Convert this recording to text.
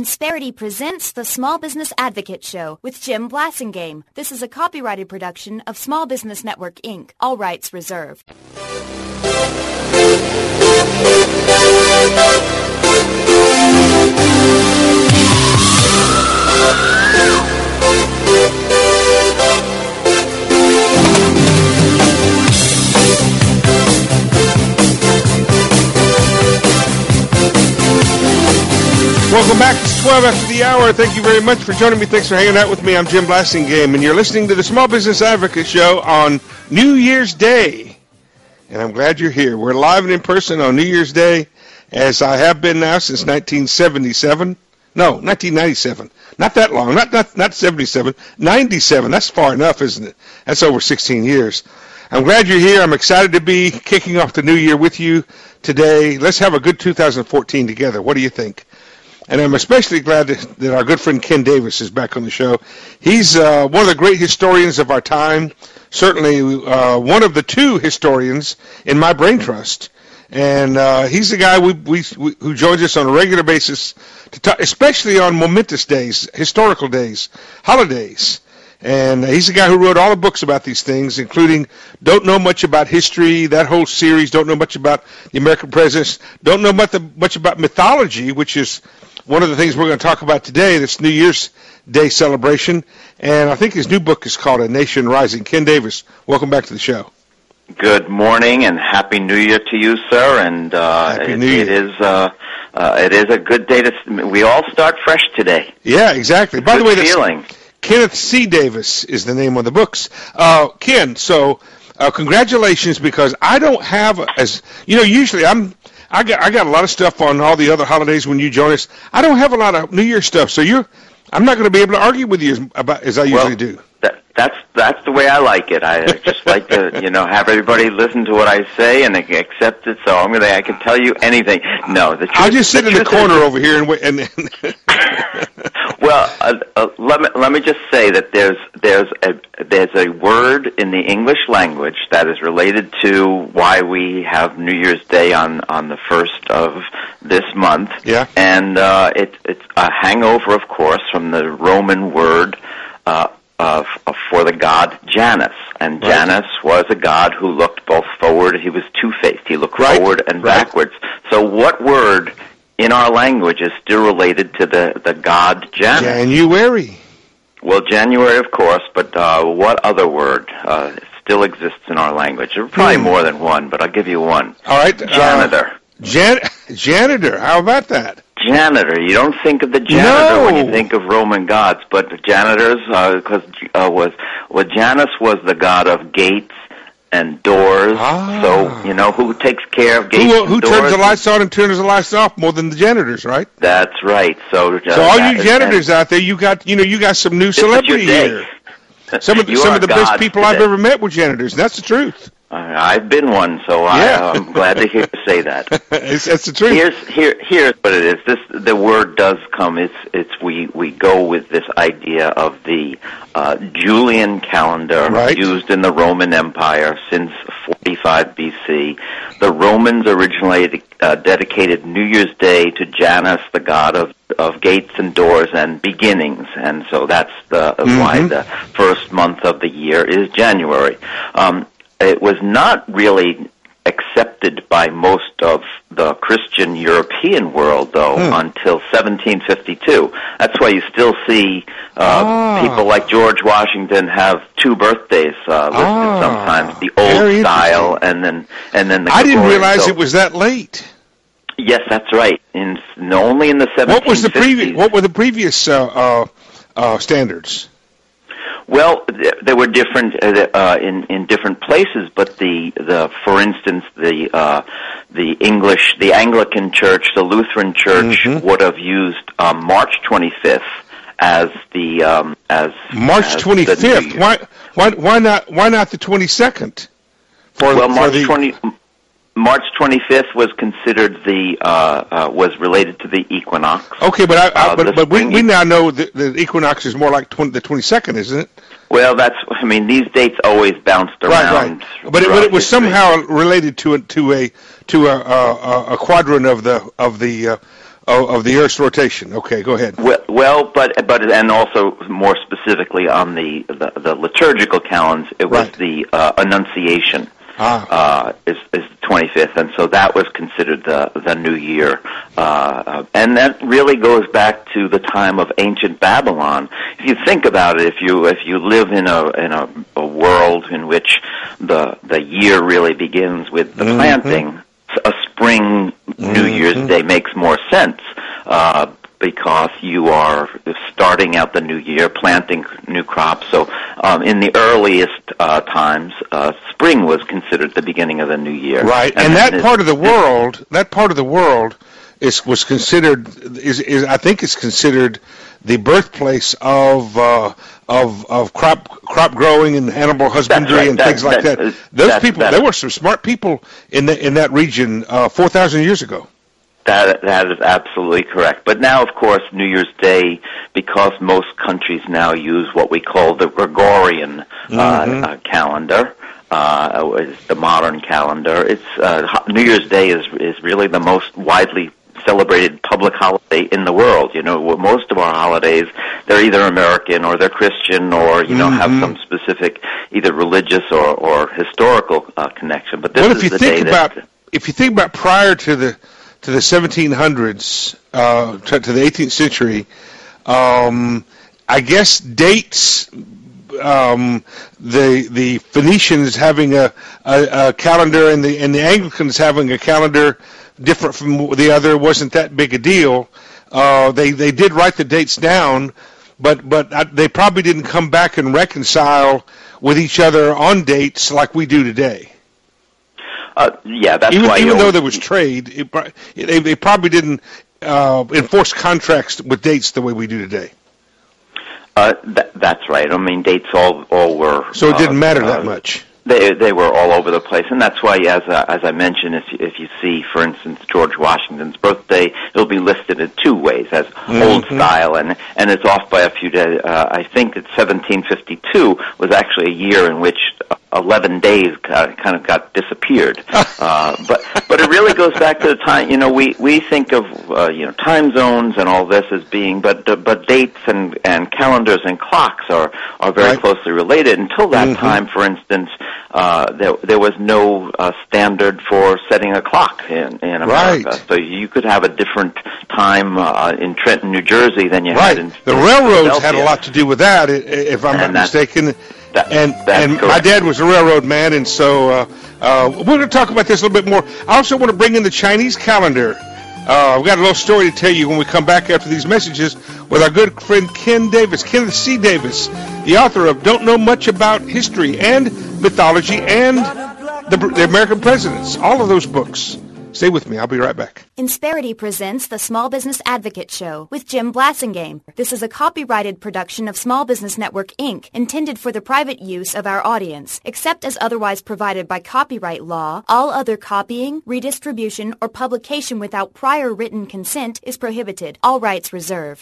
Insperity presents the Small Business Advocate Show with Jim Blasingame. This is a copyrighted production of Small Business Network, Inc. All rights reserved. Welcome back. It's 12 after the hour. Thank you very much for joining me. Thanks for hanging out with me. I'm Jim Blasingame, and you're listening to the Small Business Advocate Show on New Year's Day. And I'm glad you're here. We're live and in person on New Year's Day, as I have been now since 1977. No, 1997. Not that long. Not 77. 97. That's far enough, isn't it? That's over 16 years. I'm glad you're here. I'm excited to be kicking off the new year with you today. Let's have a good 2014 together. What do you think? And I'm especially glad that our good friend Ken Davis is back on the show. He's one of the great historians of our time, certainly one of the two historians in my brain trust. And he's the guy who joins us on a regular basis to talk, especially on momentous days, historical days, holidays. And he's the guy who wrote all the books about these things, including Don't Know Much About History, that whole series, Don't Know Much About the American Presidents, Don't Know much about mythology, which is one of the things we're going to talk about today, this New Year's Day celebration. And I think his new book is called A Nation Rising. Ken Davis, welcome back to the show. Good morning and Happy New Year to you, sir. And it is a good day we all start fresh today. Yeah, exactly. By the way, feeling. Kenneth C. Davis is the name of the books. Ken, so congratulations, because I don't have, usually I got a lot of stuff on all the other holidays when you join us. I don't have a lot of New Year's stuff, so I'm not going to be able to argue with you as I usually do. That's the way I like it. I just like to, have everybody listen to what I say and accept it. So I can tell you anything. No, the truth, I'll just sit in the corner over here and wait. Well, let me just say that there's a word in the English language that is related to why we have New Year's Day on the 1st of this month. Yeah. And it's a hangover, of course, from the Roman word for the god Janus. And right. Janus was a god who looked both forward. He was two-faced. He looked forward and backwards. So what word in our language is still related to the god Janus? January. Well, January, of course, but what other word still exists in our language? There are probably more than one, but I'll give you one. All right. Janitor. Janitor. How about that? Janitor. You don't think of the janitor when you think of Roman gods, but the janitors, because Janus was the god of gates and doors. So, who takes care of gates and doors? Who turns the lights on and turns the lights off more than the janitors, right? That's right. So all you janitors out there, you got some new celebrity here. Some of the best people I've ever met were janitors. That's the truth. I've been one, so I'm glad to hear you say that. That's the truth. Here's what it is. The word does come. We go with this idea of the Julian calendar used in the Roman Empire since 45 BC. The Romans originally dedicated New Year's Day to Janus, the god of gates and doors and beginnings, and so that's why the first month of the year is January. It was not really accepted by most of the Christian European world, though, until 1752. That's why you still see people like George Washington have two birthdays listed sometimes, the old style and then the I didn't realize it was that late. Yes, that's right. Only in the 1750s. What were the previous standards? Well, they were different in different places, but for instance, the Anglican Church, the Lutheran Church would have used March 25th as March 25th. Why not the 22nd? March 25th was considered was related to the equinox. Okay, but we now know that the equinox is more like the 22nd, isn't it? Well, these dates always bounced around. Right. But it was somehow related to a quadrant of the of the Earth's rotation. Okay, go ahead. Well, but and also more specifically on the liturgical calends, it was Right. the Annunciation. Is the 25th, and so that was considered the new year, and that really goes back to the time of ancient Babylon. If you think about it, if you live in a world in which the year really begins with the planting, a spring New Year's Day makes more sense. Because you are starting out the new year, planting new crops. So in the earliest times, spring was considered the beginning of the new year. Right, and that part of the world was considered I think it's considered the birthplace of crop growing and animal husbandry. Right. And things like that. Those people, there were some smart people in that region 4,000 years ago. That is absolutely correct. But now, of course, New Year's Day, because most countries now use what we call the Gregorian calendar, is the modern calendar. It's New Year's Day is really the most widely celebrated public holiday in the world. You know, most of our holidays, they're either American or they're Christian or have some specific either religious or historical connection. But this is the day if you think about prior to the 1700s, to the 18th century, I guess dates, the Phoenicians having a calendar and the Anglicans having a calendar different from the other wasn't that big a deal. They did write the dates down, but they probably didn't come back and reconcile with each other on dates like we do today. That's why even though there was trade, they probably didn't enforce contracts with dates the way we do today. That's right. I mean, dates all were. So it didn't matter that much. They were all over the place, and that's why, as I mentioned, if you see, for instance, George Washington's birthday, it'll be listed in two ways, as old style, and it's off by a few days. I think that 1752 was actually a year in which 11 days kind of got disappeared. But it really goes back to the time. You know, we think of time zones and all this as being, but dates and calendars and clocks are very closely related. Until that time, for instance, there was no standard for setting a clock in America. Right. So you could have a different time in Trenton, New Jersey than you had in the railroads had a lot to do with that, if I'm not mistaken. And my dad was a railroad man, and so we're going to talk about this a little bit more. I also want to bring in the Chinese calendar. We've got a little story to tell you when we come back after these messages with our good friend Ken Davis, Kenneth C. Davis, the author of Don't Know Much About History and Mythology and the American Presidents, all of those books. Stay with me. I'll be right back. Insperity presents the Small Business Advocate Show with Jim Blassingame. This is a copyrighted production of Small Business Network, Inc., intended for the private use of our audience. Except as otherwise provided by copyright law, all other copying, redistribution, or publication without prior written consent is prohibited. All rights reserved.